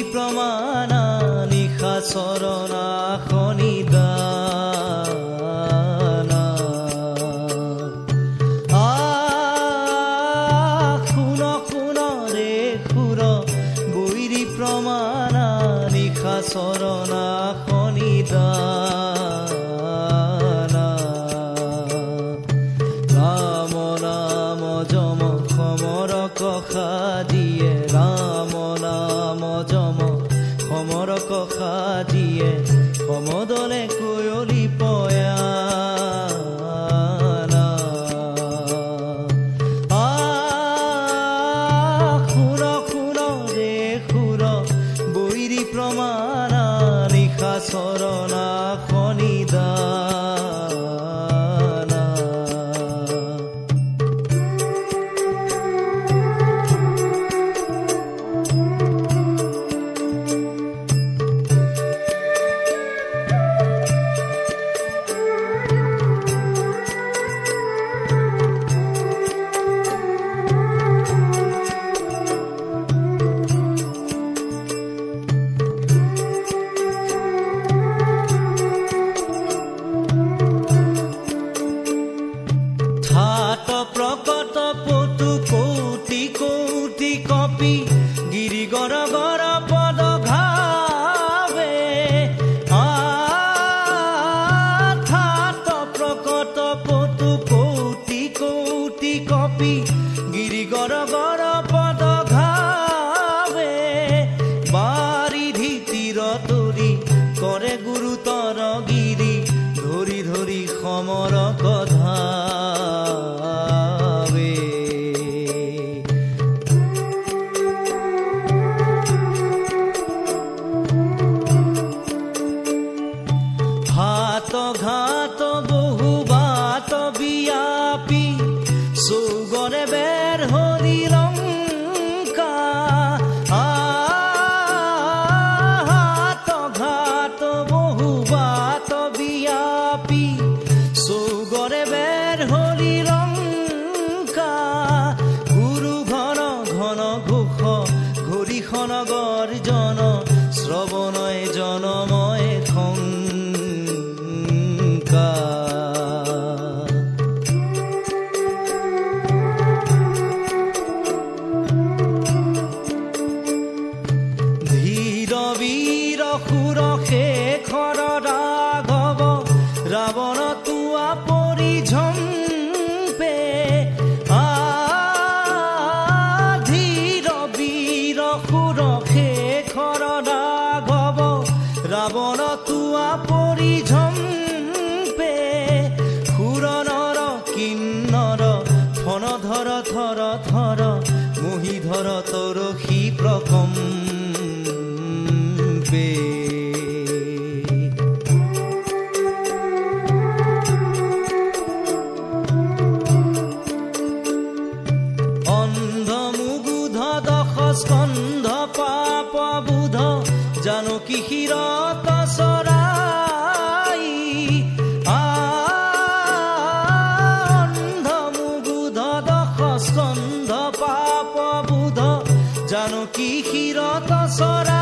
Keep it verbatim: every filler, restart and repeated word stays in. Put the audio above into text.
প্ৰমাণা নিশা চৰণা শনিদানা আ শুন শুন ৰে সুৰ বৈৰী প্ৰমাণা নিশা চৰণা শনিদানা ৰাম নাম যম সমৰ কষা দিয়ে ৰাম নাম যম সমৰ কষা দিয়ে সমদলে কৈলি পয়া আ শুন শুন ৰে সুৰ বৈৰী প্ৰমাণা নিশা চৰণা শনিদানা প্ৰকট পটু কৌটি কৌটি কপি গিৰি গৰ গৰ পদ ঘাবে আথাত প্ৰকট পটু কৌটি কৌটি কপি গিৰি গৰ গৰ পদ ঘাবে বাৰিধি তীৰ তৰি কৰে গুৰুতৰ গিৰি ধৰি ধৰি সমৰ কথা ঘাত বহু বাত বিয়াপি চৌগৰে বেৰ হৰি লংকা হাত ঘাত বহু বাত বিয়াপি চৌগৰে বেৰ হৰি লংকা গুৰু ঘন ঘন ঘোষ ঘৰিখন গৰ্জন শ্ৰৱণয় জনময় খং ধীৰ বীৰ সুৰ শেখৰ ৰাঘৱ ৰাৱণ তুৱা পৰিঝম্পে আ ধীৰ বীৰ সুৰ শেখৰ ৰাঘৱ ৰাৱণ তুৱা পৰিঝম্পে সুৰ নৰ কিন্নৰ ফণ ধৰ থৰ থৰ মোহি ধৰ তৰসী প্ৰকম্পে অন্ধ মুগুধ দশ স্কন্ধ পাপ বুধ জানকী শিৰত চৰাই অন্ধ মুগুধ দশ স্কন্ধ পাপ বুধ জানকী শিৰত চৰাই